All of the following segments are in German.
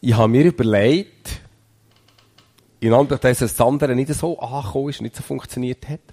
Ich habe mir überlegt, in Anbetracht dessen, dass das andere nicht so angekommen ist, nicht so funktioniert hat,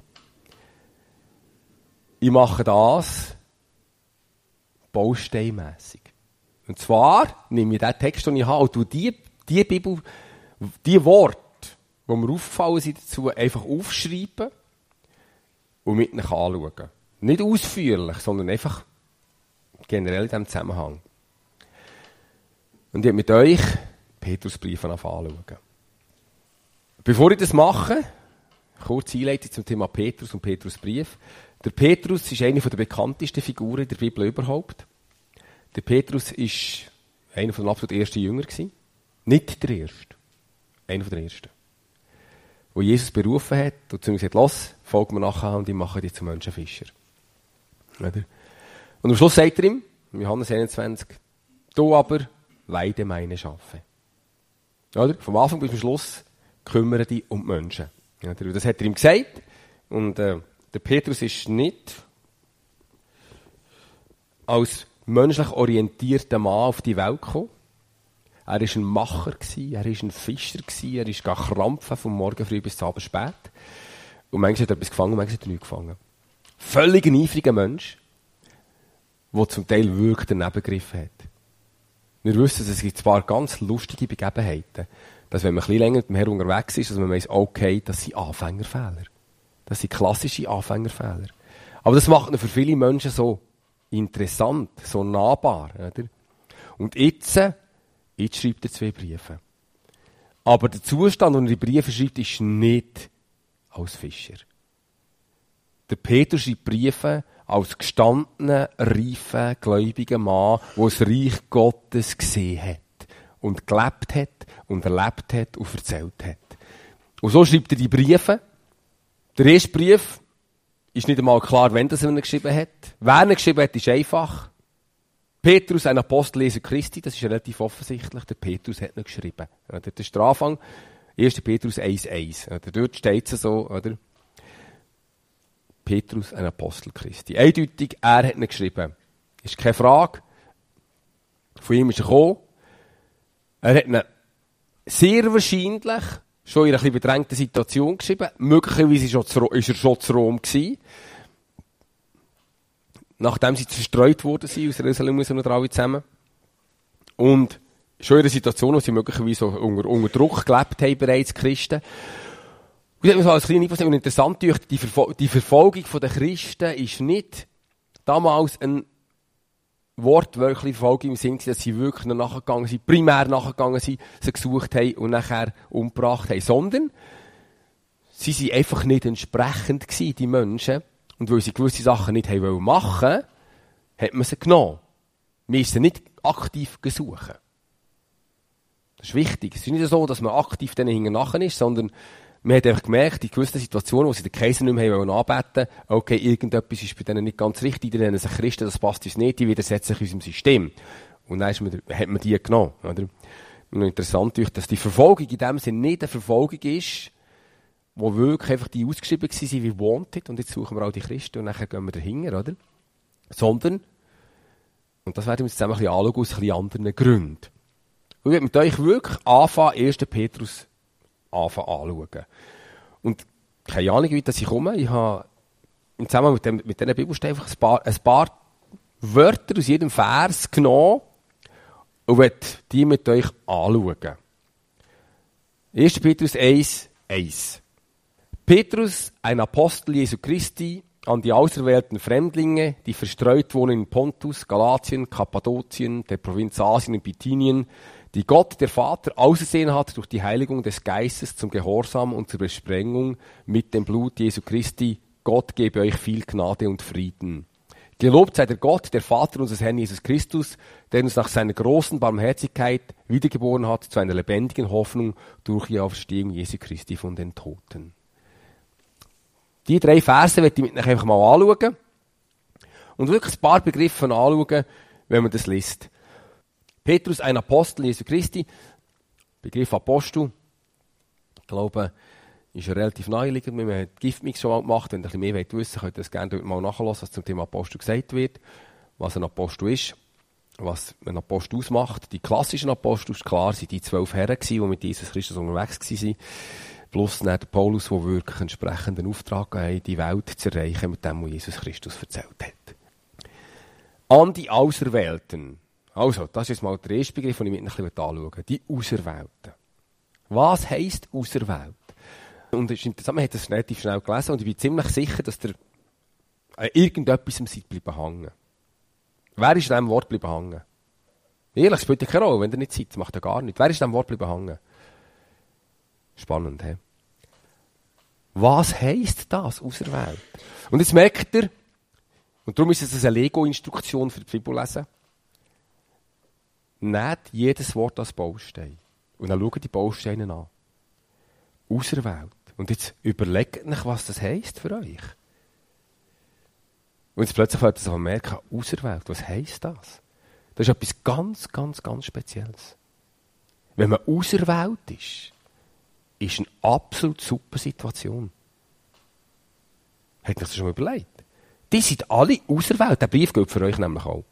ich mache das bausteinmässig. Und zwar nehme ich den Text, den ich habe, und tue die Bibel, die Worte, die mir aufgefallen sind dazu, einfach aufschreiben und mit ihnen anschauen. Nicht ausführlich, sondern einfach generell in diesem Zusammenhang. Und ich werde mit euch Petrusbriefe anschauen. Bevor ich das mache, kurze Einleitung zum Thema Petrus und Petrusbrief. Der Petrus ist eine der bekanntesten Figuren in der Bibel überhaupt. Der Petrus war einer der absolut ersten Jünger. Nicht der erste. Einer der ersten. Wo Jesus berufen hat und zu ihm gesagt, los, folg mir nachher und ich mache dich zum Menschenfischer. Und am Schluss sagt er ihm, Johannes 21, du aber weide meine Schafe. Oder? Vom Anfang bis zum Schluss kümmere dich um die Menschen. Und das hat er ihm gesagt. Und der Petrus ist nicht als menschlich orientierter Mann auf die Welt gekommen. Er war ein Macher, er war ein Fischer, er ist krampfen vom Morgen früh bis zum Abend spät. Und manchmal hat er etwas gefangen, manchmal hat er nichts gefangen. Völlig ein eifriger Mensch, der zum Teil wirklich daneben gegriffen hat. Wir wissen, es gibt ein paar ganz lustige Begebenheiten, dass wenn man ein bisschen länger mit dem Herrn unterwegs ist, dass man weiss, okay, das sind Anfängerfehler. Das sind klassische Anfängerfehler. Aber das macht ihn für viele Menschen so interessant, so nahbar. Oder? Und jetzt schreibt er 2 Briefe. Aber der Zustand, den er die Briefe schreibt, ist nicht als Fischer. Der Petrus schreibt Briefe als gestandener, reifer, gläubiger Mann, der das Reich Gottes gesehen hat und gelebt hat und erlebt hat und erzählt hat. Und so schreibt er die Briefe. Der erste Brief ist nicht einmal klar, wann er ihn geschrieben hat. Wer ihn geschrieben hat, ist einfach. Petrus, ein Apostel Jesu Christi, das ist relativ offensichtlich. Der Petrus hat ihn geschrieben. Das ist der Anfang. 1. Petrus 1,1. Dort steht es so, oder? Petrus, ein Apostel Christi. Eindeutig, er hat ihn geschrieben. Ist keine Frage. Von ihm ist er gekommen. Er hat ihn sehr wahrscheinlich schon in einer etwas bedrängten Situation geschrieben. Möglicherweise war er schon zu Rom gewesen. Nachdem sie zerstreut worden sind aus Jerusalem und alle zusammen. Und schon in einer Situation, wo sie möglicherweise unter Druck gelebt haben, bereits Christen. Und das hat mir so als kleine Info interessant gedacht, die Verfolgung der Christen ist nicht damals ein wortwörtliche Verfolgung im Sinne, dass sie wirklich nachgegangen sind, primär nachgegangen sind, sie gesucht haben und nachher umgebracht haben, sondern sie sind einfach nicht entsprechend gewesen, die Menschen. Und weil sie gewisse Sachen nicht haben machen wollten, hat man sie genommen. Wir müssen sie nicht aktiv suchen. Das ist wichtig. Es ist nicht so, dass man aktiv denen hinterher ist, sondern man hat einfach gemerkt, in gewissen Situationen, wo sie den Kaiser nicht mehr anbeten wollten, okay, irgendetwas ist bei denen nicht ganz richtig, die nennen sich Christen, das passt uns nicht, die widersetzen sich unserem System. Und dann hat man die genommen. Oder? Und interessant ist, dass die Verfolgung in dem Sinne nicht eine Verfolgung ist, wo wirklich einfach die ausgeschrieben waren wie Wanted, und jetzt suchen wir all die Christen und nachher gehen wir dahinter, oder? Sondern, und das werden wir uns zusammen ein bisschen anschauen, aus ein bisschen anderen Gründen. Und ich werde mit euch wirklich anfangen, 1. Petrus anschauen. Und keine Ahnung, wie das ich komme. Ich habe zusammen mit diesen Bibelstellen einfach ein paar Wörter aus jedem Vers genommen und werde die mit euch anschauen. 1. Petrus 1,1. Petrus, ein Apostel Jesu Christi, an die auserwählten Fremdlinge, die verstreut wohnen in Pontus, Galatien, Kappadokien, der Provinz Asien und Bithynien, die Gott, der Vater, ausersehen hat durch die Heiligung des Geistes zum Gehorsam und zur Besprengung mit dem Blut Jesu Christi. Gott gebe euch viel Gnade und Frieden. Gelobt sei der Gott, der Vater unseres Herrn Jesus Christus, der uns nach seiner großen Barmherzigkeit wiedergeboren hat zu einer lebendigen Hoffnung durch die Auferstehung Jesu Christi von den Toten. Die 3 Verse werde ich mit euch einfach mal anschauen und wirklich ein paar Begriffe anschauen, wenn man das liest. Petrus, ein Apostel Jesu Christi. Begriff Apostel, ich glaube, ist ja relativ naheliegend. Wir haben die Giftmix schon mal gemacht. Wenn ihr ein bisschen mehr wissen wollt, könnt ihr das gerne dort mal nachhören, was zum Thema Apostel gesagt wird, was ein Apostel ist. was ein Apostel ausmacht. Die klassischen Apostel, ist klar, sind die 12 Herren gewesen, die mit Jesus Christus unterwegs waren. Plus dann der Paulus, der wirklich einen entsprechenden Auftrag hatte, die Welt zu erreichen, mit dem, was Jesus Christus erzählt hat. An die Auserwählten. Also, das ist jetzt mal der erste Begriff, den ich mit ein bisschen anschauen will. Die Auserwählten. Was heisst auserwählt? Und es ist interessant, man hat das relativ schnell gelesen und ich bin ziemlich sicher, dass der an irgendetwas seid bleiben hängen. Wer ist an diesem Wort bleiben hängen? Ehrlich, es spielt ja keine Rolle, wenn ihr nicht seid, das macht ja gar nichts. Wer ist an diesem Wort bleiben hängen? Spannend, he? Was heisst das, auserwählt? Und jetzt merkt ihr, und darum ist es eine Lego-Instruktion für die Bibellesen, nehmt jedes Wort als Baustein. Und dann schaut die Bausteine an. Auserwählt. Und jetzt überlegt euch, was das heisst für euch. Und jetzt plötzlich wird ihr merken, auserwählt, was heisst das? Das ist etwas ganz, ganz, ganz Spezielles. Wenn man auserwählt ist eine absolut super Situation. Habt ihr euch das schon mal überlegt? Die sind alle auserwählt. Der Brief gilt für euch nämlich auch.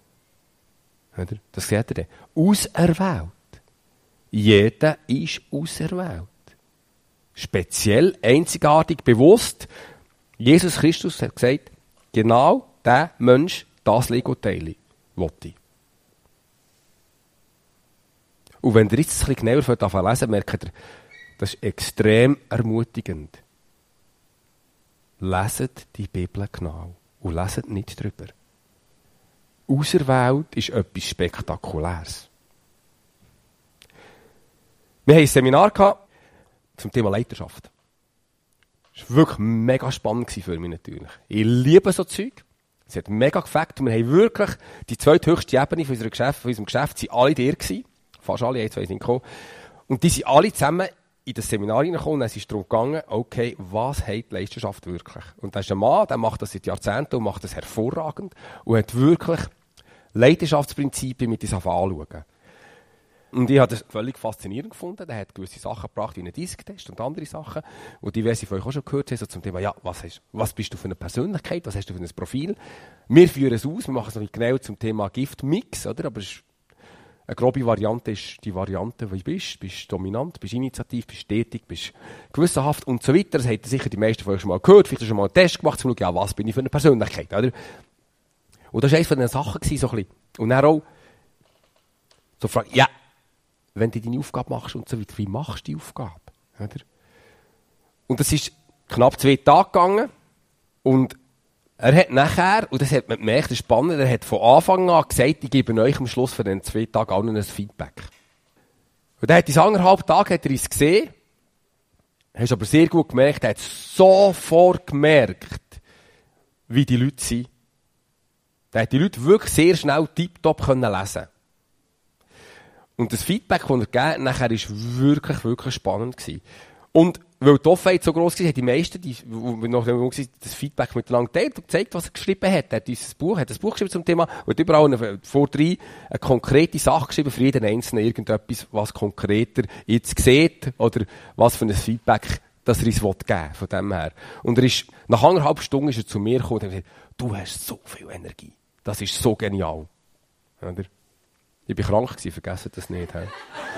Das seht ihr dann. Auserwählt. Jeder ist auserwählt. Speziell, einzigartig, bewusst. Jesus Christus hat gesagt, genau der Mensch, das Lego-Teil, will ich. Und wenn ihr jetzt ein bisschen genauer lesen merkt ihr, das ist extrem ermutigend. Leset die Bibel genau und leset nicht drüber. Auserwählt ist etwas Spektakuläres. Wir hatten ein Seminar zum Thema Leiterschaft. Das war wirklich mega spannend für mich natürlich. Ich liebe so Zeug. Es hat mega gefällt. Und wir haben wirklich die zweithöchste Ebene von unserem Geschäft sind alle der gewesen. Fast alle, ein, zwei sind gekommen. Und die sind alle zusammen in das Seminar reingekommen. Und es ist darum gegangen, okay, was hat die Leiterschaft wirklich? Und da ist ein Mann, der macht das seit Jahrzehnten und macht das hervorragend. Und hat wirklich Leiterschaftsprinzipien mit uns anschauen. Und ich habe das völlig faszinierend gefunden. Er hat gewisse Sachen gebracht, wie einen Disk-Test und andere Sachen. Und diverse von euch auch schon gehört haben, so zum Thema, ja, was bist du für eine Persönlichkeit, was hast du für ein Profil? Wir führen es aus, wir machen es noch nicht genau zum Thema Gift-Mix, oder? Aber eine grobe Variante ist die Variante, wie du bist. Bist dominant, bist initiativ, bist stetig, bist gewissenhaft und so weiter. Das habt ihr sicher die meisten von euch schon mal gehört. Vielleicht hast du schon mal einen Test gemacht, zu schauen, ja, was bin ich für eine Persönlichkeit, oder? Und das war eines von den Sachen, so ein bisschen. Und dann auch so fragen, ja, wenn du deine Aufgabe machst und so weiter, wie machst du die Aufgabe? Oder? Und das ist knapp 2 Tage gegangen und er hat nachher, und das hat man gemerkt, das ist spannend, er hat von Anfang an gesagt, ich gebe euch am Schluss für den 2 Tagen allen ein Feedback. Und dann hat diese 1,5 Tage hat er uns gesehen, hast aber sehr gut gemerkt, er hat sofort gemerkt, wie die Leute sind. Er hat die Leute wirklich sehr schnell tiptop lesen können. Und das Feedback, das er gegeben hat, nachher war wirklich, wirklich spannend gewesen. Und weil die Offenheit so gross war, haben die meisten, nachdem das Feedback miteinander geteilt und gezeigt, was er geschrieben hat. Er hat ein Buch geschrieben zum Thema und überall vordrein eine konkrete Sache geschrieben für jeden Einzelnen, irgendetwas, was konkreter jetzt sieht oder was für ein Feedback, das er uns geben will, von dem her. Und er ist, nach 1,5 Stunden ist er zu mir gekommen und hat gesagt, du hast so viel Energie. Das ist so genial. Oder? Ich war krank, vergessen das nicht. He?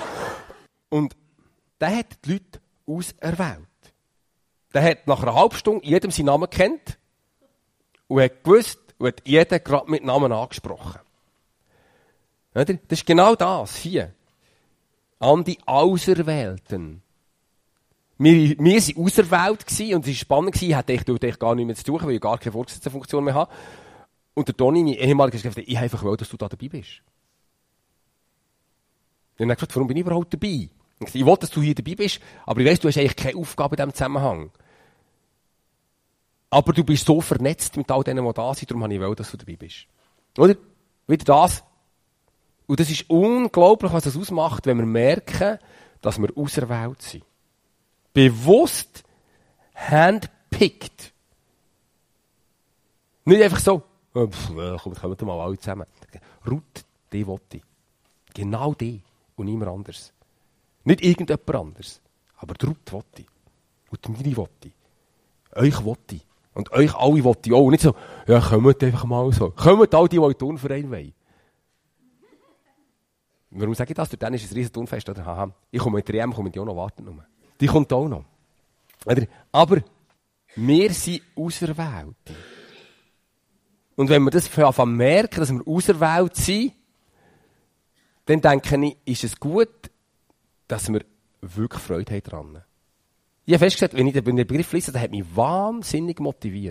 Und der hat die Leute auserwählt. Der hat nach einer halben Stunde jedem seinen Namen kennt und hat gewusst und hat jeden gerade mit Namen angesprochen. Oder? Das ist genau das hier. An die Auserwählten. Wir waren auserwählt gewesen, und es war spannend, ich hätte eigentlich gar nicht mehr zu tun, weil ich gar keine Vorgesetztenfunktion mehr habe. Und der Toni, mein ehemaliger Chef, ich einfach will, dass du da dabei bist. Und dann habe ich gefragt, warum bin ich überhaupt dabei? Ich will, dass du hier dabei bist, aber ich weiss, du hast eigentlich keine Aufgabe in diesem Zusammenhang. Aber du bist so vernetzt mit all denen, die da sind, darum habe ich will, dass du dabei bist. Oder? Wieder das. Und das ist unglaublich, was das ausmacht, wenn wir merken, dass wir auserwählt sind. Bewusst handpickt. Nicht einfach so, kommen mal alle zusammen. Ruth, die will ich. Genau die. Und niemand anders. Nicht irgendjemand anders. Aber die Ruth will ich. Und die Miri will ich. Euch will ich. Und euch alle will ich auch. Nicht so, ja, kommt einfach mal so. Kommt all die in den Turnverein wollen. Warum sage ich das? Dort ist ein riesen Turnfest. Oder? Haha. Ich komme mit der EM, komme die auch noch warten. Nur. Die kommt auch noch. Oder? Aber wir sind Auserwählte. Und wenn wir das merken, dass wir auserwählt sind, dann denke ich, ist es gut, dass wir wirklich Freude haben daran. Ich habe festgestellt, wenn ich den Begriff lese, der hat mich wahnsinnig motiviert.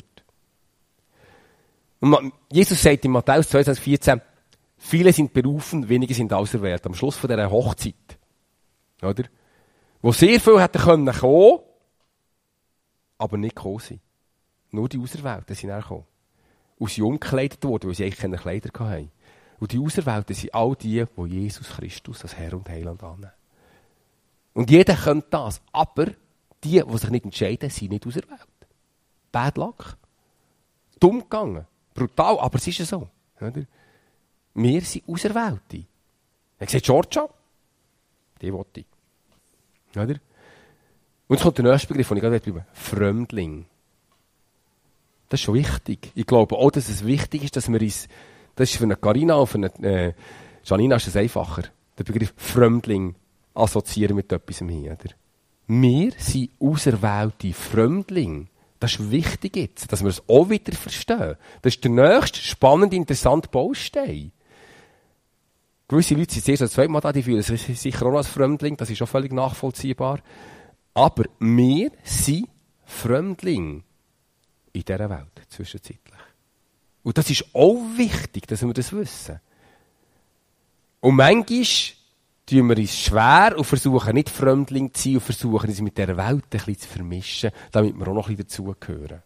Und Jesus sagt in Matthäus 22,14, viele sind berufen, wenige sind auserwählt. Am Schluss von dieser Hochzeit. Oder? Wo sehr viele hätten kommen können, aber nicht gekommen sind. Nur die Auserwählten sind dann gekommen. Und sie umgekleidet worden, weil sie eigentlich keine Kleider hatten. Und die Auserwählten sind all die, die Jesus Christus als Herr und Heiland annehmen. Und jeder könnte das. Aber die sich nicht entscheiden, sind nicht auserwählt. Bad luck. Dumm gegangen. Brutal, aber es ist ja so. Oder? Wir sind Auserwählte. Er sagt, Georgia, die wollte ich. Oder? Und jetzt kommt der nächste Begriff, den ich gerade bleiben. Fremdling. Das ist schon wichtig. Ich glaube auch, dass es wichtig ist, dass wir uns, das ist für eine Carina und für eine Janina ist es einfacher, den Begriff Fremdling assoziieren mit etwas hier. Oder? Wir sind auserwählte Fremdlinge. Das ist wichtig jetzt, dass wir es auch wieder verstehen. Das ist der nächste spannende, interessante Baustein. Gewisse Leute sind zuerst das zweite Mal da, die fühlen sich sicher auch noch als Fremdling, das ist auch völlig nachvollziehbar. Aber wir sind Fremdlinge in dieser Welt, zwischenzeitlich. Und das ist auch wichtig, dass wir das wissen. Und manchmal tun wir uns schwer und versuchen nicht Fremdling zu sein und versuchen uns mit dieser Welt ein bisschen zu vermischen, damit wir auch noch ein bisschen dazugehören.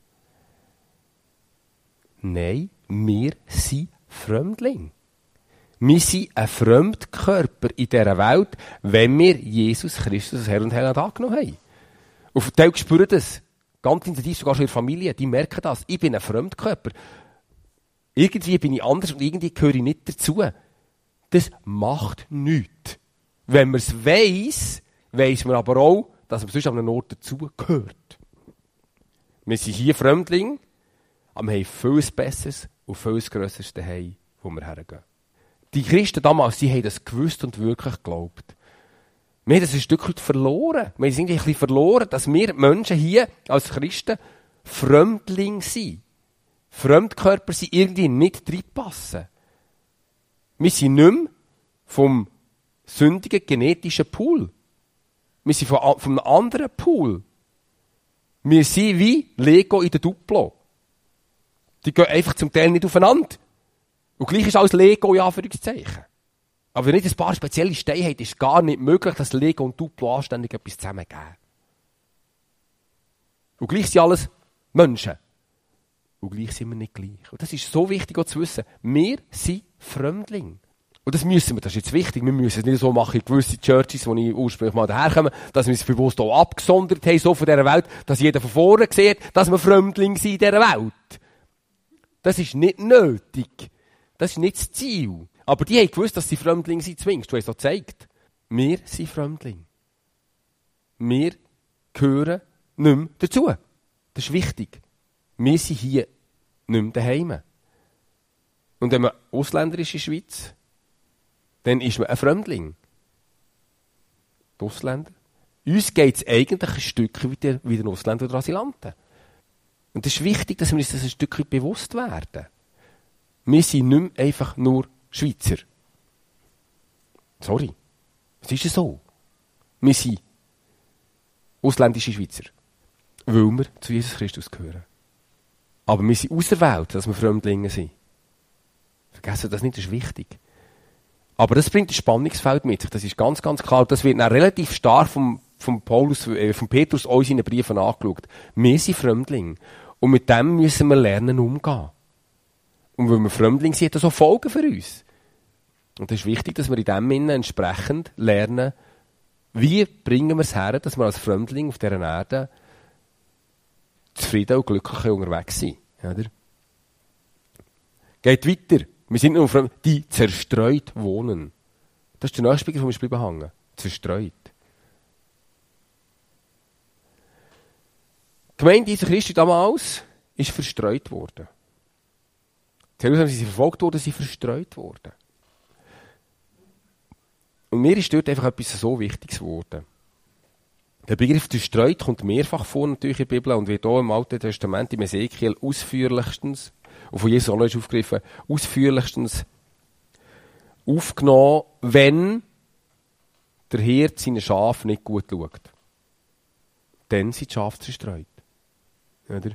Nein, wir sind Fremdlinge. Wir sind ein Fremdkörper in dieser Welt, wenn wir Jesus Christus als Herr und Heiland angenommen haben. Und die spüren das. Ganz intensiv, sogar schon in der Familie. Die merken das. Ich bin ein Fremdkörper. Irgendwie bin ich anders und irgendwie gehöre ich nicht dazu. Das macht nichts. Wenn man es weiss man aber auch, dass man sonst an einem Ort dazugehört. Wir sind hier Fremdlinge, aber wir haben viel Besseres und viel Grösseres daheim, wo wir hergehen. Die Christen damals, die haben das gewusst und wirklich geglaubt. Wir haben das ein Stück weit verloren. Wir sind ein bisschen verloren, dass wir Menschen hier als Christen Fremdlinge sind. Fremdkörper sind irgendwie nicht reinpassen. Wir sind nicht mehr vom sündigen genetischen Pool. Wir sind von einem anderen Pool. Wir sind wie Lego in der Duplo. Die gehen einfach zum Teil nicht aufeinander. Und gleich ist alles Lego in Anführungszeichen. Aber wenn nicht ein paar spezielle Steine hat, ist es gar nicht möglich, dass Lego und Duplo anständig etwas zusammengeben. Und gleich sind alles Menschen. Und gleich sind wir nicht gleich. Und das ist so wichtig auch zu wissen. Wir sind Fremdlinge. Und das müssen wir, das ist jetzt wichtig, wir müssen es nicht so machen in gewisse Churches, wo ich ursprünglich mal daherkomme, dass wir uns bewusst auch abgesondert haben, so von dieser Welt, dass jeder von vorne sieht, dass wir Fremdlinge sind in dieser Welt. Das ist nicht nötig. Das ist nicht das Ziel. Aber die haben gewusst, dass sie Fremdlinge sind, zwingst. Du hast es auch gezeigt. Wir sind Fremdlinge. Wir gehören nicht mehr dazu. Das ist wichtig. Wir sind hier nicht mehr daheim. Und wenn man Ausländer ist in der Schweiz, dann ist man ein Fremdling. Die Ausländer. Uns geht es eigentlich ein Stück wie den Ausländern oder Asylanten. Und es ist wichtig, dass wir uns das ein Stück weit bewusst werden. Wir sind nicht mehr einfach nur Schweizer. Sorry. Es ist ja so. Wir sind ausländische Schweizer. Weil wir zu Jesus Christus gehören. Aber wir sind auserwählt, dass wir Fremdlinge sind. Vergessen das nicht, das ist wichtig. Aber das bringt ein Spannungsfeld mit sich, das ist ganz, ganz klar. Das wird dann relativ stark vom Petrus auch in seinen Briefen angeschaut. Wir sind Fremdlinge. Und mit dem müssen wir lernen, umgehen. Und weil wir Fremdlinge sind, hat das auch Folgen für uns. Und es ist wichtig, dass wir in dem Sinne entsprechend lernen, wie bringen wir es her, dass wir als Fremdling auf dieser Erde zufrieden und glücklich unterwegs sind. Oder? Geht weiter. Wir sind nur Fremdlinge, die zerstreut wohnen. Das ist der nächste Begriff, wo wir bleiben hängen. Zerstreut. Die Gemeinde Jesu Christi damals ist verstreut worden. In Jerusalem sind sie verfolgt worden, sie verstreut worden. Und mir ist dort einfach etwas so Wichtiges geworden. Der Begriff zerstreut kommt mehrfach vor natürlich in der Bibel und wird auch im Alten Testament, im Ezekiel, ausführlichstens, und von Jesus auch noch aufgegriffen, ausführlichstens aufgenommen, wenn der Hirt seine Schafe nicht gut schaut. Dann sind die Schafe zerstreut. Oder?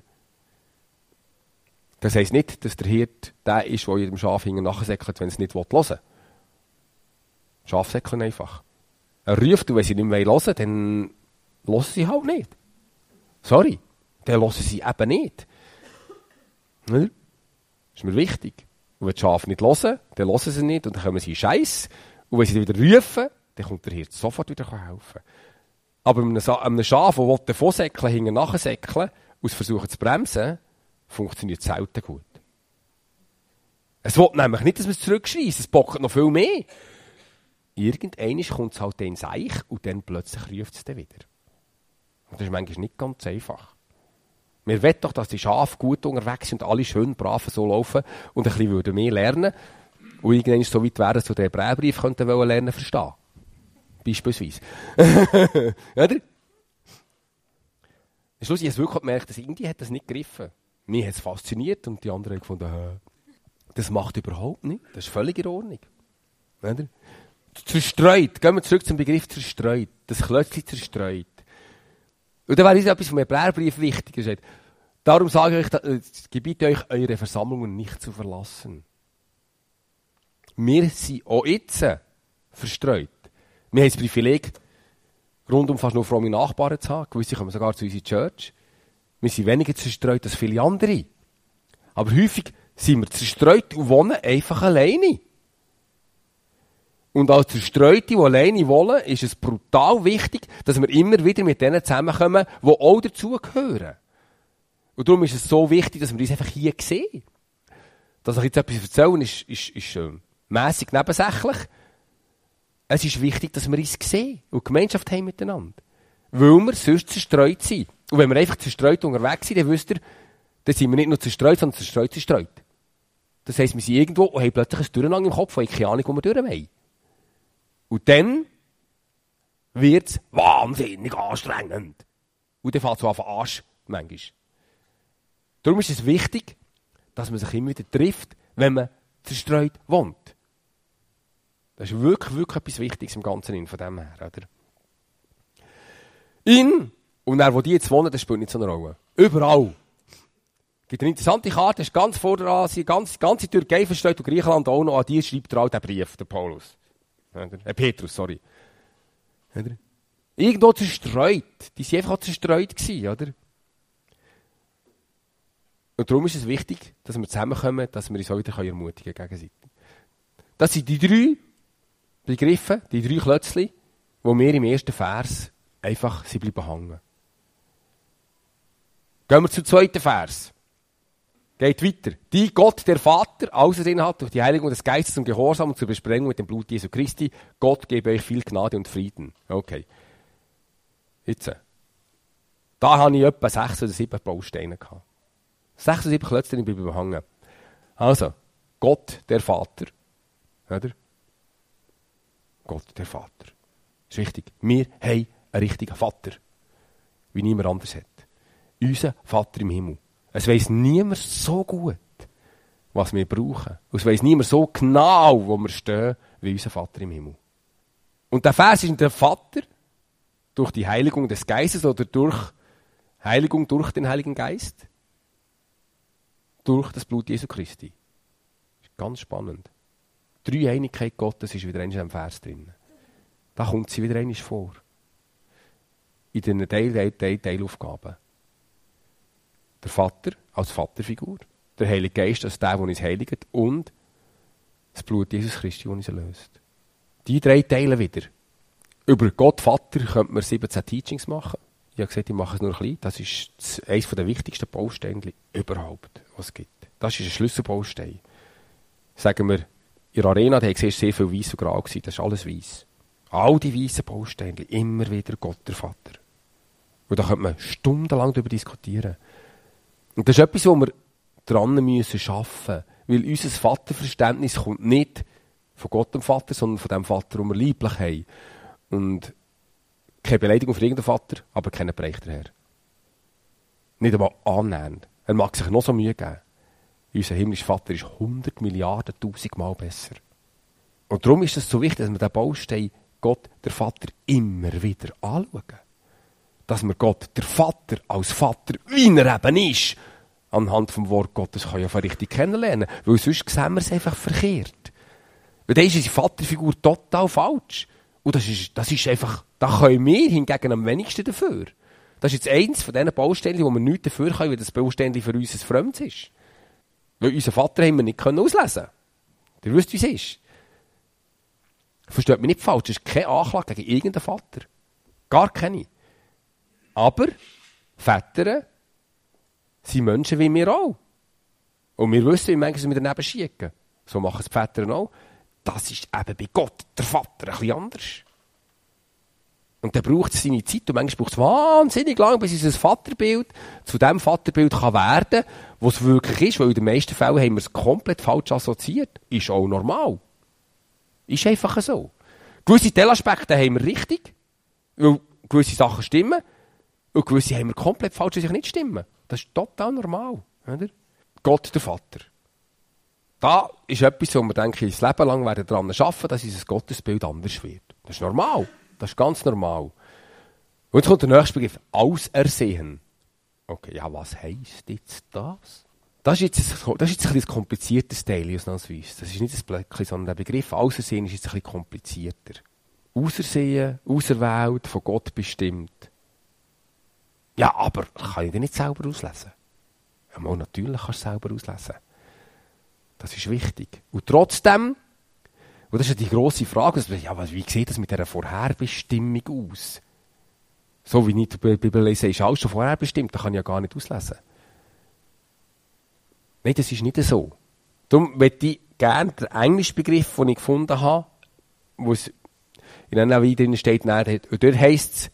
Das heisst nicht, dass der Hirt der ist, der jedem Schaf nachsäckelt, wenn es nicht hören will. Schafe säckeln einfach. Er ruft, und wenn sie nicht mehr hören, dann hören sie halt nicht. Sorry, dann hören sie eben nicht. Oder? Das ist mir wichtig. Und wenn die Schafe nicht hören, dann hören sie nicht und dann kommen sie in Scheiß. Und wenn sie wieder rufen, dann kommt der Hirt sofort wieder helfen. Aber einem Schaf, das davon säckeln, hinten nachsäckeln und versuchen zu bremsen, funktioniert selten gut. Es will nämlich nicht, dass man es zurückschreist, es bockt noch viel mehr. Irgendwann kommt es halt ins Eich und dann plötzlich ruft es dann wieder. Und das ist manchmal nicht ganz einfach. Wir wollen doch, dass die Schafe gut unterwegs sind und alle schön brav so laufen und ein bisschen würden mehr lernen. Und irgendwann so weit wäre, dass so den Hebräerbrief könnten lernen verstehen. Beispielsweise. Oder? Schlussendlich habe ich wirklich gemerkt, dass Indien hat das nicht gegriffen. Mich hat es fasziniert und die anderen haben gefunden, das macht überhaupt nicht. Das ist völlig in Ordnung. Oder? Zerstreut. Gehen wir zurück zum Begriff zerstreut. Das Klötzchen zerstreut. Und da wäre uns etwas vom Hebräerbrief wichtig. Darum sage ich euch, gebiete euch, eure Versammlungen nicht zu verlassen. Wir sind auch jetzt verstreut. Wir haben das Privileg, rundum fast nur fromme Nachbarn zu haben. Gewisse kommen sogar zu unserer Church. Wir sind weniger zerstreut als viele andere. Aber häufig sind wir zerstreut und wohnen einfach alleine. Und als Zerstreute, die alleine wohnen, ist es brutal wichtig, dass wir immer wieder mit denen zusammenkommen, die auch dazugehören. Und darum ist es so wichtig, dass wir uns einfach hier sehen. Dass ich jetzt etwas erzählen, ist mässig nebensächlich. Es ist wichtig, dass wir uns sehen und Gemeinschaft haben miteinander. Weil wir sonst zerstreut sind. Und wenn wir einfach zerstreut unterwegs sind, dann wisst ihr, dann sind wir nicht nur zerstreut, sondern zerstreut. Das heisst, wir sind irgendwo und haben plötzlich ein Durcheinander im Kopf, und haben keine Ahnung, wo wir durch wollen. Und dann wird es wahnsinnig anstrengend. Und dann fällt es so an Arsch, manchmal. Darum ist es wichtig, dass man sich immer wieder trifft, wenn man zerstreut wohnt. Das ist wirklich etwas Wichtiges im Ganzen von dem her. Oder? Und er, wo die jetzt wohnen, das spielt nicht so eine Rolle. Überall. Es gibt eine interessante Karte, das ist ganz vor der Asien, ganze Türkei versteht und Griechenland auch noch, an die schreibt er auch den Brief, der Paulus. Petrus, sorry. Oder? Irgendwo zerstreut. Die waren einfach auch zerstreut gewesen, oder? Und darum ist es wichtig, dass wir zusammenkommen, dass wir uns auch wieder ermutigen gegenseitig. Das sind die 3 Begriffe, die 3 Klötzchen, die mir im ersten Vers einfach bleiben hängen. Gehen wir zum 2. Vers. Geht weiter. Die Gott, der Vater, außerdem hat durch die Heiligung des Geistes zum Gehorsam und zur Besprengung mit dem Blut Jesu Christi, Gott gebe euch viel Gnade und Frieden. Okay. Jetzt. Da habe ich etwa 6 oder 7 Bausteine gehabt. 6 oder 7 Klötzchen bleiben hängen. Also, Gott, der Vater. Oder? Gott, der Vater. Das ist wichtig. Wir haben einen richtigen Vater. Wie niemand anders hat. Unser Vater im Himmel. Es weiss niemand so gut, was wir brauchen. Und es weiss niemand so genau, wo wir stehen, wie unser Vater im Himmel. Und der Vers ist der Vater durch die Heiligung des Geistes oder durch Heiligung durch den Heiligen Geist. Durch das Blut Jesu Christi. Das ist ganz spannend. Dreieinigkeit Gottes ist wieder einmal im Vers drin. Da kommt sie wieder einmal vor. In den Teilaufgaben. Der Vater als Vaterfigur, der Heilige Geist als der uns heiligt und das Blut Jesus Christi, das uns erlöst. Die 3 Teile wieder. Über Gott Vater könnte man 17 Teachings machen. Ich habe gesagt, ich mache es nur ein bisschen. Das ist eines der wichtigsten Bausteine überhaupt, was es gibt. Das ist ein Schlüsselbaustein. Sagen wir, in der Arena, da war sehr viel weiss und grau. Das ist alles weiss. All die weissen Bausteine, immer wieder Gott der Vater. Und da könnte man stundenlang darüber diskutieren. Und das ist etwas, wo wir dran müssen arbeiten. Weil unser Vaterverständnis kommt nicht von Gott dem Vater, sondern von dem Vater, den wir lieblich haben. Und keine Beleidigung für irgendeinen Vater, aber keinen Beichter Herr. Nicht einmal annähernd. Er mag sich noch so Mühe geben. Unser himmlischer Vater ist 100 Milliarden, 1000 Mal besser. Und darum ist es so wichtig, dass wir den Baustein Gott, der Vater, immer wieder anschauen. Dass wir Gott, der Vater, als Vater, wie er eben ist, anhand vom Wort Gottes kann ja richtig kennenlernen. Weil sonst sehen wir es einfach verkehrt. Weil dann ist unsere Vaterfigur total falsch. Und das ist einfach, da können wir hingegen am wenigsten dafür. Das ist jetzt eins von diesen Bausteinen, wo wir nichts dafür können, weil das Baustein für uns ein Fremdes ist. Weil unseren Vater haben wir nicht auslesen können. Ihr wisst, wie es ist. Versteht mich nicht falsch, es ist keine Anklage gegen irgendeinen Vater. Gar keine. Aber Väter sind Menschen wie wir auch. Und wir wissen, wie manchmal wir daneben schicken. So machen es die Väter auch. Das ist eben bei Gott, der Vater, ein bisschen anders. Und dann braucht es seine Zeit und manchmal braucht es wahnsinnig lang, bis unser Vaterbild zu dem Vaterbild kann werden, was es wirklich ist, weil in den meisten Fällen haben wir es komplett falsch assoziiert. Ist auch normal. Ist einfach so. Gewisse Teilaspekte haben wir richtig, weil gewisse Sachen stimmen, und gewisse haben wir komplett falsch, die sich nicht stimmen. Das ist total normal. Oder? Gott, der Vater. Da ist etwas, wo wir, denke ich, das Leben lang werden daran arbeiten, dass unser Gottesbild anders wird. Das ist normal. Das ist ganz normal. Und jetzt kommt der nächste Begriff. Ausersehen. Okay, ja, was heisst jetzt das? Das ist jetzt ein bisschen kompliziertes Teil ausnahmsweise. Das ist nicht das Blöckchen, sondern der Begriff Ausersehen ist jetzt ein bisschen komplizierter. Ausersehen, auserwählt, von Gott bestimmt. Ja, aber kann ich den nicht selber auslesen? Ja, mal, natürlich kannst du es selber auslesen. Das ist wichtig. Und trotzdem, und das ist ja die grosse Frage, ja, wie sieht das mit dieser Vorherbestimmung aus? So wie ich die Bibel lese, ist alles schon vorherbestimmt, da kann ich ja gar nicht auslesen. Nein, das ist nicht so. Darum möchte ich gerne den englischen Begriff, den ich gefunden habe, wo es in einer Weise drin steht, und dort heisst es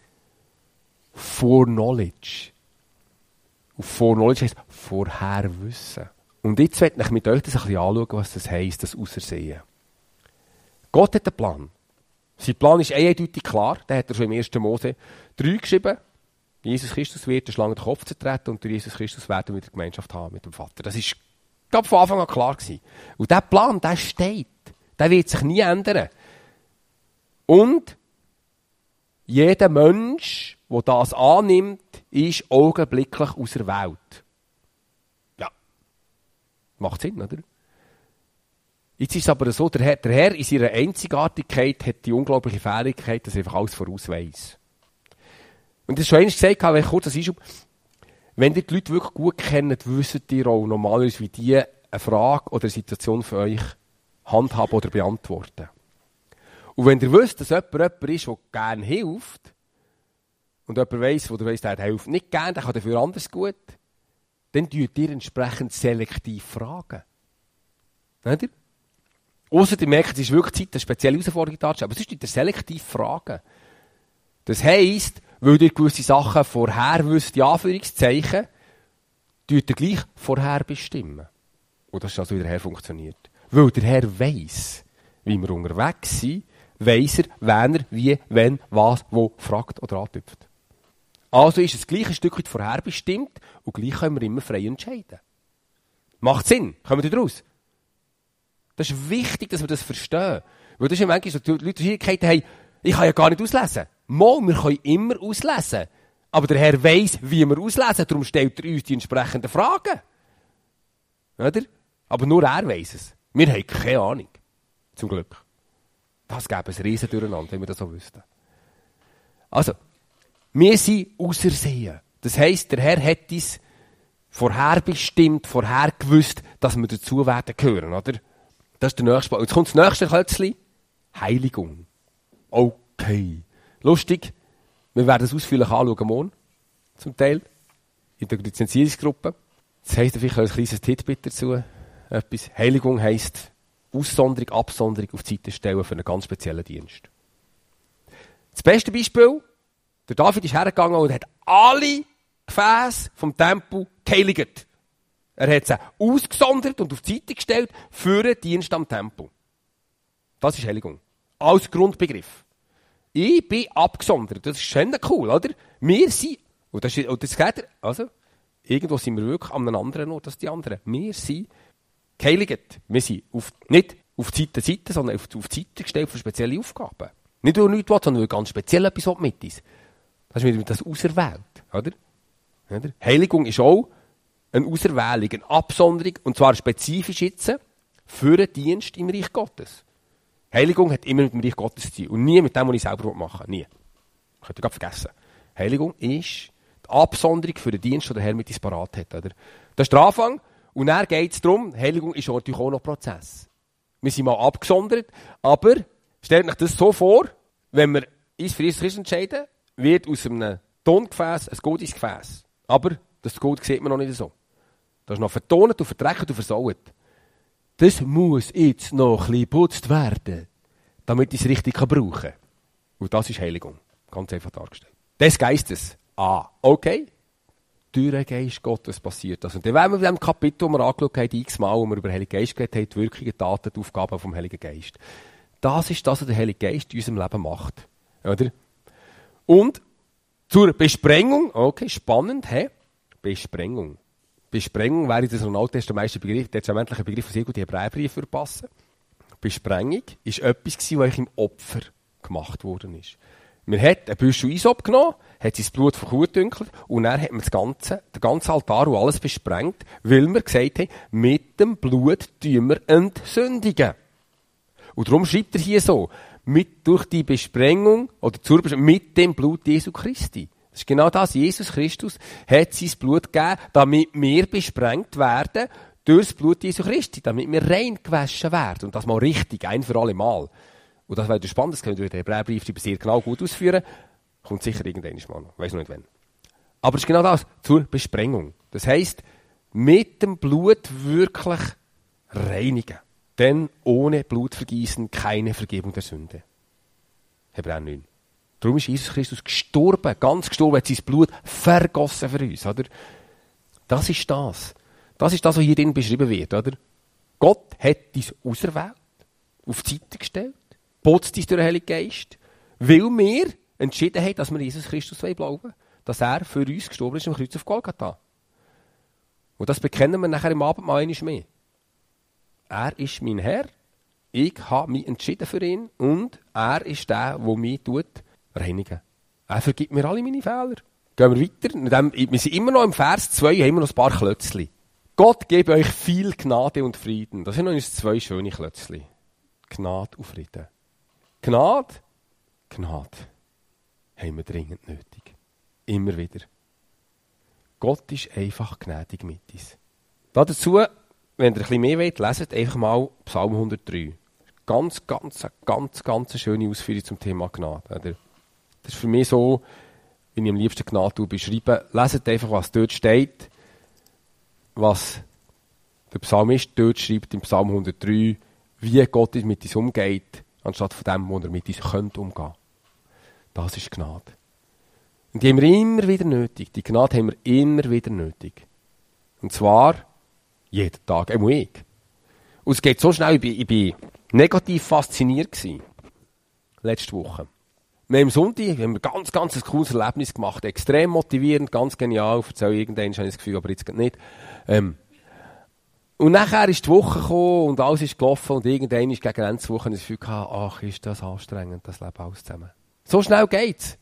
Foreknowledge. Und Foreknowledge heisst Vorherwissen. Und jetzt möchte ich mit euch das ein bisschen anschauen, was das heisst, das Ausersehen. Gott hat einen Plan. Sein Plan ist eindeutig klar. Den hat er schon im 1. Mose 3 geschrieben. Jesus Christus wird der Schlange den Kopf zertreten und durch Jesus Christus werden wir wieder Gemeinschaft haben mit dem Vater. Das ist gerade von Anfang an klar gewesen. Und dieser Plan, der steht. Der wird sich nie ändern. Und jeder Mensch, der das annimmt, ist augenblicklich auserwählt. Ja. Macht Sinn, oder? Jetzt ist es aber so, der Herr in seiner Einzigartigkeit hat die unglaubliche Fähigkeit, dass er einfach alles voraus weiss. Und das schon einmal gesagt, wenn ich kurz das Einschub, wenn ihr die Leute wirklich gut kennt, wisst ihr auch normalerweise, wie die eine Frage oder eine Situation für euch handhaben oder beantworten. Und wenn ihr wisst, dass jemand ist, der gerne hilft, und jemand weiss, der hilft nicht gerne, der kann dafür anders gut, dann tut ihr entsprechend selektiv fragen. Nicht ihr? Ausser ihr merkt, es ist wirklich Zeit, eine spezielle Herausforderung darzustellen. Aber sonst tut ihr selektiv fragen. Das heisst, weil ihr gewisse Sachen vorher wisst, in Anführungszeichen, tut ihr gleich vorher bestimmen. Und das ist also, wie der Herr funktioniert. Weil der Herr weiss, wie wir unterwegs sind, weiss er, wen er, wie, wenn, was, wo fragt oder antüpft. Also ist es gleich ein Stück weit vorherbestimmt und gleich können wir immer frei entscheiden. Macht Sinn? Kommen wir daraus? Das ist wichtig, dass wir das verstehen. Weil das ist ja manchmal so, die Leute Schwierigkeiten haben, ich kann ja gar nicht auslesen. Mal, wir können immer auslesen. Aber der Herr weiss, wie wir auslesen, darum stellt er uns die entsprechenden Fragen. Oder? Aber nur er weiss es. Wir haben keine Ahnung. Zum Glück. Das gäbe ein riesen Durcheinander, wenn wir das so wüssten. Also, wir sind ausersehen. Das heisst, der Herr hat uns vorherbestimmt, vorhergewusst, dass wir dazu werden gehören, oder? Das ist der nächste Punkt. Jetzt kommt das nächste Klötzchen. Heiligung. Okay. Lustig. Wir werden es ausführlich anschauen morgen. Zum Teil. In der Lizenzierungsgruppe. Das heisst vielleicht ein kleines Titbit dazu. Etwas. Heiligung heisst Aussonderung, Absonderung auf die Seite stellen für einen ganz speziellen Dienst. Das beste Beispiel. Der David ist hergegangen und hat alle Gefäße vom Tempel geheiligt. Er hat sie ausgesondert und auf die Seite gestellt für den Dienst am Tempel. Das ist Heiligung. Als Grundbegriff. Ich bin abgesondert. Das ist schon cool, oder? Wir sind, und das geht, also, irgendwo sind wir wirklich an einem anderen Ort als die anderen. Wir sind geheiligt. Wir sind nicht auf die Seite, sondern auf die Seite gestellt für spezielle Aufgaben. Nicht nur nichts, sondern ganz speziell etwas mit uns. Das ist das auserwählt, oder? Heiligung ist auch eine Auserwählung, eine Absonderung, und zwar spezifisch jetzt für einen Dienst im Reich Gottes. Heiligung hat immer mit dem Reich Gottes zu tun und nie mit dem, was ich selber machen will. Nie. Könnt ihr gerade vergessen. Heiligung ist die Absonderung für den Dienst, den der Herr mit uns parat hat. Oder? Das ist der Anfang. Und dann geht es darum, Heiligung ist natürlich auch noch ein Prozess. Wir sind mal abgesondert, aber stellt euch das so vor, wenn wir uns für Jesus Christus entscheiden, wird aus einem Tongefäß ein goldenes Gefäß. Aber das Gold sieht man noch nicht so. Das ist noch vertont und verdreckt und versaut. Das muss jetzt noch ein bisschen geputzt werden, damit ich es richtig brauchen kann. Und das ist Heiligung. Ganz einfach dargestellt. Des Geistes. Okay. Durch den Geist Gottes passiert das. Und dann werden wir in dem Kapitel, das wir angeschaut haben, x-mal, wo wir über den Heiligen Geist geredet haben, die Wirkungen, Taten, die Aufgaben vom Heiligen Geist. Das ist das, was der Heilige Geist in unserem Leben macht. Oder? Und zur Besprengung, okay, spannend, Besprengung. Besprengung wäre das ein alttestamentlicher Begriff, der sehr gut die Hebräerbriefe passen. Besprengung war etwas, was im Opfer gemacht worden ist. Man hat ein Büschel Isop genommen, hat sein Blut verkutdünkelt und dann hat man den ganzen Altar und alles besprengt, weil wir gesagt haben, mit dem Blut tun wir entsündigen. Und darum schreibt er hier so, durch die Besprengung oder mit dem Blut Jesu Christi. Das ist genau das. Jesus Christus hat sein Blut gegeben, damit wir besprengt werden durch das Blut Jesu Christi, damit wir rein gewaschen werden. Und das mal richtig, ein für alle Mal. Und das wäre spannend, das können wir durch den Hebräerbrief sehr genau gut ausführen. Kommt sicher irgendwann mal noch, weiss noch nicht wann. Aber es ist genau das, zur Besprengung. Das heisst, mit dem Blut wirklich reinigen. Denn ohne Blutvergießen keine Vergebung der Sünde. Hebräer 9. Darum ist Jesus Christus gestorben, ganz gestorben, hat sein Blut vergossen für uns, oder? Das ist das. Das ist das, was hier drin beschrieben wird, oder? Gott hat uns auserwählt, auf die Seite gestellt, putzt uns durch den Heiligen Geist, weil wir entschieden haben, dass wir Jesus Christus glauben wollen, dass er für uns gestorben ist am Kreuz auf Golgatha. Und das bekennen wir nachher im Abendmahl einmal mehr. Er ist mein Herr, ich habe mich entschieden für ihn und er ist der, der mich reinigen. Er vergibt mir alle meine Fehler. Gehen wir weiter. Wir sind immer noch im Vers 2, haben wir noch ein paar Klötzchen. Gott gebe euch viel Gnade und Frieden. Das sind noch 2 schöne Klötzchen. Gnade und Frieden. Gnade haben wir dringend nötig. Immer wieder. Gott ist einfach gnädig mit uns. Dazu, wenn ihr ein bisschen mehr wollt, leset einfach mal Psalm 103. Ganz schöne Ausführung zum Thema Gnade. Das ist für mich so, wenn ich am liebsten Gnade beschreibe. Leset einfach, was dort steht, was der Psalmist dort schreibt im Psalm 103, wie Gott mit uns umgeht, anstatt von dem, wo er mit uns umgehen könnte. Das ist Gnade. Und die haben wir immer wieder nötig. Die Gnade haben wir immer wieder nötig. Und zwar jeden Tag, auch ich. Und es geht so schnell, ich bin negativ fasziniert gewesen. Letzte Woche. Wir haben am Sonntag ein ganz ein cooles Erlebnis gemacht. Extrem motivierend, ganz genial. Erzähle irgendwann, habe ich das Gefühl, aber jetzt nicht. Und nachher ist die Woche gekommen und alles ist gelaufen und irgendwann ist gegen Ende der Woche das Gefühl gehabt, ach, ist das anstrengend, das Leben alles zusammen. So schnell geht's.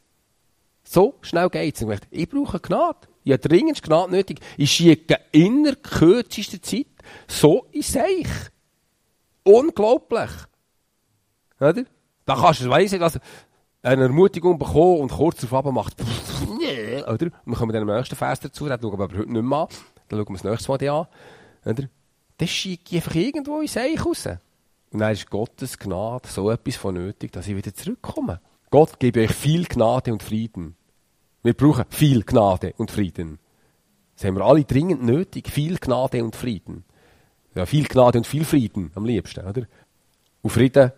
Ich brauche Gnade. Ich habe dringend Gnade nötig. Ich schiebe in der kürzesten Zeit so in sich. Unglaublich. Oder? Da kannst du weiss, dass eine Ermutigung bekommen und kurz darauf macht. Oder? Und wir kommen dann im nächsten Vers dazu, den schauen wir aber heute nicht mehr an. Dann schauen wir das nächste Mal an. Oder? Das schiebe ich einfach irgendwo in sich raus. Und dann ist Gottes Gnade so etwas von nötig, dass ich wieder zurückkomme. Gott gebe euch viel Gnade und Frieden. Wir brauchen viel Gnade und Frieden. Das haben wir alle dringend nötig. Viel Gnade und Frieden. Ja, viel Gnade und viel Frieden am liebsten, oder? Und Frieden.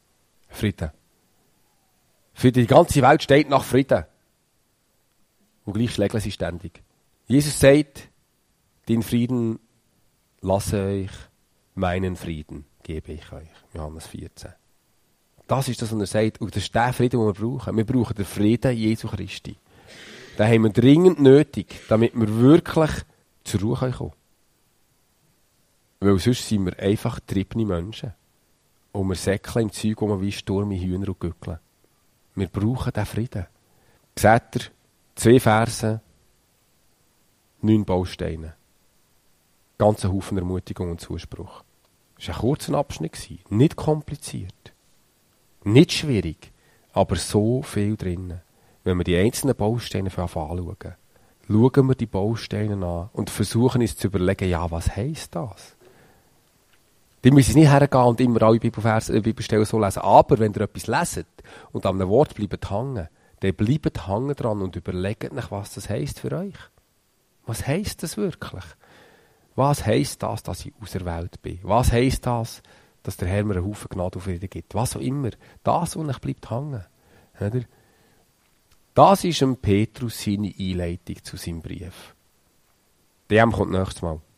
Die ganze Welt steht nach Frieden. Und gleich schlägt sie ständig. Jesus sagt, den Frieden lasse euch, meinen Frieden gebe ich euch. Johannes 14. Das ist das, was er sagt. Und das ist der Frieden, den wir brauchen. Wir brauchen den Frieden Jesu Christi. Den haben wir dringend nötig, damit wir wirklich zur Ruhe kommen können. Weil sonst sind wir einfach getriebene Menschen. Und wir säckeln im Zeug um wie Sturm in Hühner und Gückeln. Wir brauchen diesen Frieden. Seht ihr, 2 Verse, 9 Bausteine. Ganzer Haufen Ermutigung und Zuspruch. Das war ein kurzer Abschnitt. Nicht kompliziert. Nicht schwierig. Aber so viel drin. Wenn wir die einzelnen Bausteine anschauen, schauen wir die Bausteine an und versuchen uns zu überlegen, ja, was heisst das? Die müssen nicht hergehen und immer alle Bibelstellen so lesen. Aber wenn ihr etwas leset und an einem Wort bleibt hängen, dann bleibt hängen dran und überlegt euch, was das heisst für euch. Was heisst das wirklich? Was heisst das, dass ich auserwählt bin? Was heisst das, dass der Herr mir einen Haufen Gnade und Frieden gibt? Was auch immer. Das, was euch bleibt hängen. Oder? Das ist Petrus seine Einleitung zu seinem Brief. Dem kommt nächstes Mal.